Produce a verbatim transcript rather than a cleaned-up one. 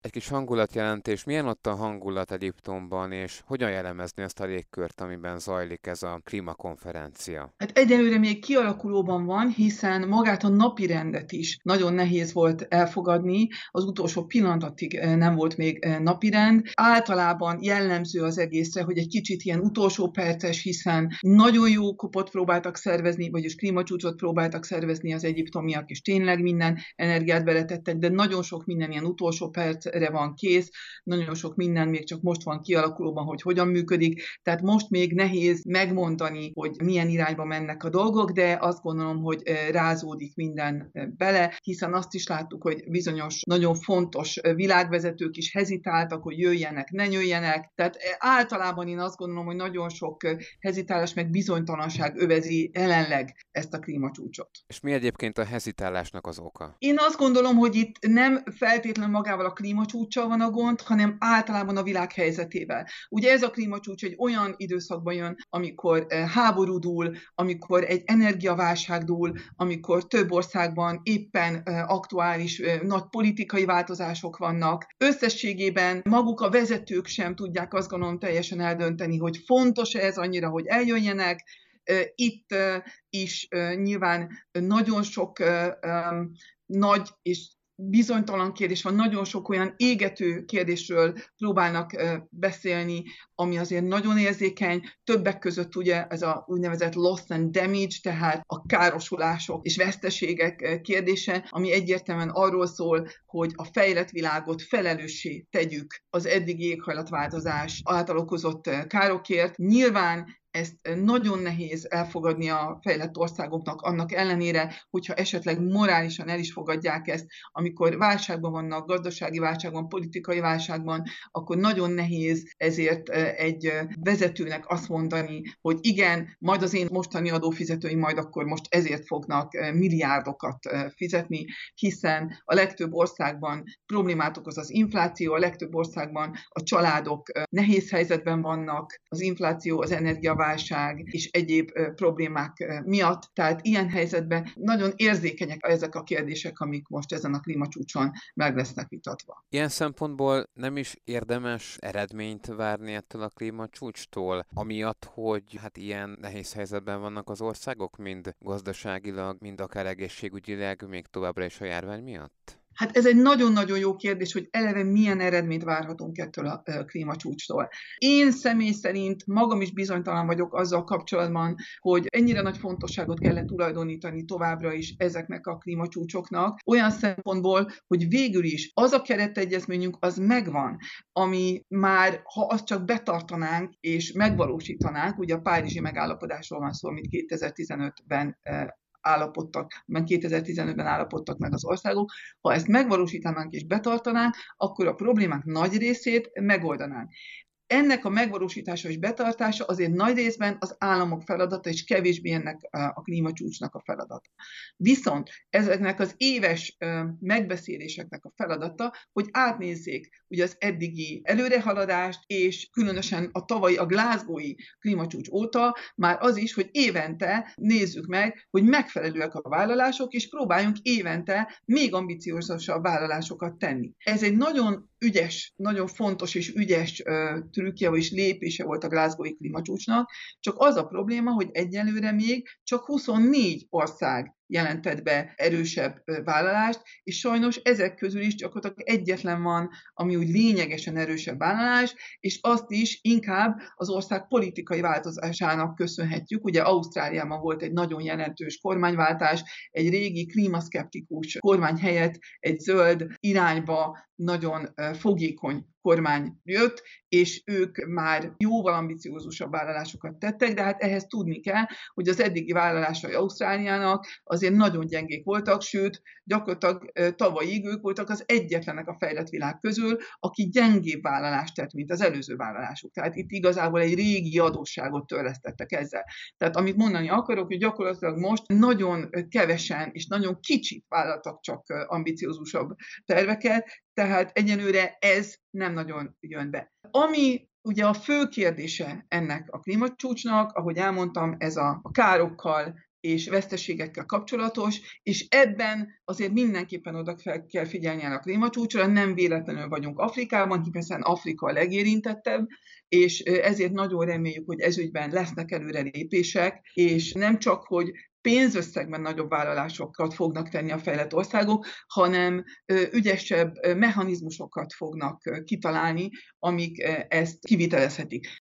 Egy kis hangulatjelentés. Milyen ott a hangulat Egyiptomban, és hogyan jellemezni ezt a légkört, amiben zajlik ez a klímakonferencia? Hát egyelőre még kialakulóban van, hiszen magát a napirendet is nagyon nehéz volt elfogadni, az utolsó pillanatig eh, nem volt még eh, napirend. Általában jellemző az egészre, hogy egy kicsit ilyen utolsó perces, hiszen nagyon jó kopot próbáltak szervezni, vagyis klímacsúcsot próbáltak szervezni az egyiptomiak, és tényleg minden energiát beletettek, de nagyon sok minden ilyen utolsó percre van kész, nagyon sok minden még csak most van kialakulóban, hogy hogyan működik, tehát most még nehéz megmondani, hogy milyen irányba mennek a dolgok, de azt gondolom, hogy rázódik minden bele, hiszen azt is láttuk, hogy bizonyos nagyon fontos világvezetők is hezitáltak, hogy jöjjenek, ne jöjjenek. Tehát általában én azt gondolom, hogy nagyon sok hezitálás meg bizonytalanság övezi jelenleg ezt a klímacsúcsot. És mi egyébként a hezitálásnak az oka? Én azt gondolom, hogy itt nem feltétlenül magával a klímacsúccsal van a gond, hanem általában a világ helyzetével. Ugye ez a klímacsúcs egy olyan időszakban jön, amikor háború dúl, amikor egy energiaválság dúl, amikor több országban éppen aktuális nagy politikai változások vannak. Összességében maguk a vezetők sem tudják azt gondolom teljesen eldönteni, hogy fontos ez annyira, hogy eljöjjenek. Itt is nyilván nagyon sok nagy és bizonytalan kérdés van, nagyon sok olyan égető kérdésről próbálnak beszélni, ami azért nagyon érzékeny, többek között ugye ez a úgynevezett loss and damage, tehát a károsulások és veszteségek kérdése, ami egyértelműen arról szól, hogy a fejlett világot felelőssé tegyük az eddigi éghajlatváltozás által okozott károkért. Nyilván ezt nagyon nehéz elfogadni a fejlett országoknak, annak ellenére, hogyha esetleg morálisan el is fogadják ezt, amikor válságban vannak, gazdasági válságban, politikai válságban, akkor nagyon nehéz ezért egy vezetőnek azt mondani, hogy igen, majd az én mostani adófizetőim majd akkor most ezért fognak milliárdokat fizetni, hiszen a legtöbb országban problémát okoz az infláció, a legtöbb országban a családok nehéz helyzetben vannak, az infláció, az energiaválság és egyéb problémák miatt. Tehát ilyen helyzetben nagyon érzékenyek ezek a kérdések, amik most ezen a klímacsúcson meg lesznek vitatva. Ilyen szempontból nem is érdemes eredményt várni ettől a klímacsúcstól, amiatt, hogy hát ilyen nehéz helyzetben vannak az országok, mind gazdaságilag, mind akár egészségügyileg, még továbbra is a járvány miatt? Hát ez egy nagyon-nagyon jó kérdés, hogy eleve milyen eredményt várhatunk ettől a klímacsúcstól. Én személy szerint magam is bizonytalan vagyok azzal kapcsolatban, hogy ennyire nagy fontosságot kellett tulajdonítani továbbra is ezeknek a klímacsúcsoknak, olyan szempontból, hogy végül is az a keretegyezményünk az megvan, ami már, ha azt csak betartanánk és megvalósítanánk, ugye a párizsi megállapodásról van szó, amit kétezer-tizenötben állapodtak, mert kétezer-tizenötben állapodtak meg az országok, ha ezt megvalósítanánk és betartanánk, akkor a problémák nagy részét megoldanánk. Ennek a megvalósítása és betartása azért nagy részben az államok feladata, és kevésbé ennek a klímacsúcsnak a feladata. Viszont ezeknek az éves megbeszéléseknek a feladata, hogy átnézzék ugye az eddigi előrehaladást, és különösen a tavalyi, a Glasgow-i klímacsúcs óta már az is, hogy évente nézzük meg, hogy megfelelőek a vállalások, és próbáljunk évente még ambiciózusabb vállalásokat tenni. Ez egy nagyon ügyes, nagyon fontos és ügyes trükkje és lépése volt a Glasgow-i klímacsúcsnak, csak az a probléma, hogy egyelőre még csak huszonnégy ország jelentett be erősebb vállalást, és sajnos ezek közül is gyakorlatilag egyetlen van, ami úgy lényegesen erősebb vállalás, és azt is inkább az ország politikai változásának köszönhetjük. Ugye Ausztráliában volt egy nagyon jelentős kormányváltás, egy régi klímaszkeptikus kormány helyett egy zöld irányba nagyon fogékony kormány jött, és ők már jóval ambiciózusabb vállalásokat tettek, de hát ehhez tudni kell, hogy az eddigi vállalásai Ausztráliának azért nagyon gyengék voltak, sőt, gyakorlatilag tavalyig ők voltak az egyetlenek a fejlett világ közül, aki gyengébb vállalást tett, mint az előző vállalásuk. Tehát itt igazából egy régi adósságot törlesztettek ezzel. Tehát amit mondani akarok, hogy gyakorlatilag most nagyon kevesen és nagyon kicsit vállaltak csak ambiciózusabb terveket, tehát egyenlőre ez nem nagyon jön be. Ami ugye a fő kérdése ennek a klímacsúcsnak, ahogy elmondtam, ez a, a károkkal és veszteségekkel kapcsolatos, és ebben azért mindenképpen oda fel kell figyelni a klímacsúcsra, nem véletlenül vagyunk Afrikában, hiszen Afrika a legérintettebb, és ezért nagyon reméljük, hogy ezügyben lesznek előrelépések, és nem csak, hogy pénzösszegben nagyobb vállalásokat fognak tenni a fejlett országok, hanem ügyesebb mechanizmusokat fognak kitalálni, amik ezt kivitelezhetik.